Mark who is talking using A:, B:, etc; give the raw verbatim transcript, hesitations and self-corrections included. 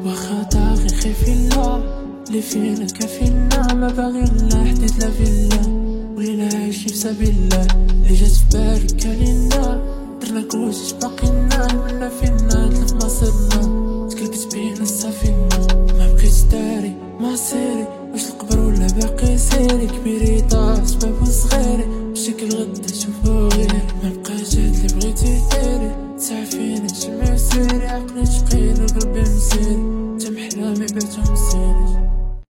A: واخا طاغي خايفين الله اللي فينا كافينا، ما باغي لا حديت لا فيلا بغينا عايشين في سبيل الله. اللي جات في بالي كالينا درنا كلشي باقينا، المنا فينا تلف مصيرنا تكلبت بينا السفينة. ما بقيتش داري مصيري واش القبر ولا باقي سيري، كبيري طاس باب صغيري بشكل غدا شوفو